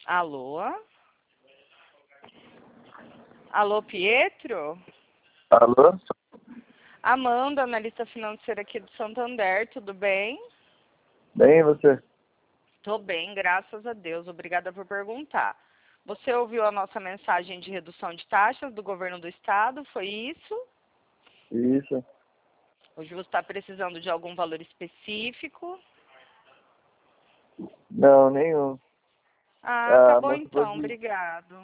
Alô? Alô, Pietro? Alô? Amanda, analista financeira aqui do Santander, tudo bem? Bem, e você? Tô bem, graças a Deus. Obrigada por perguntar. Você ouviu a nossa mensagem de redução de taxas do governo do estado, foi isso? Isso. Hoje você está precisando de algum valor específico? Não, nenhum. Ah, tá A bom moça falou então, de obrigado.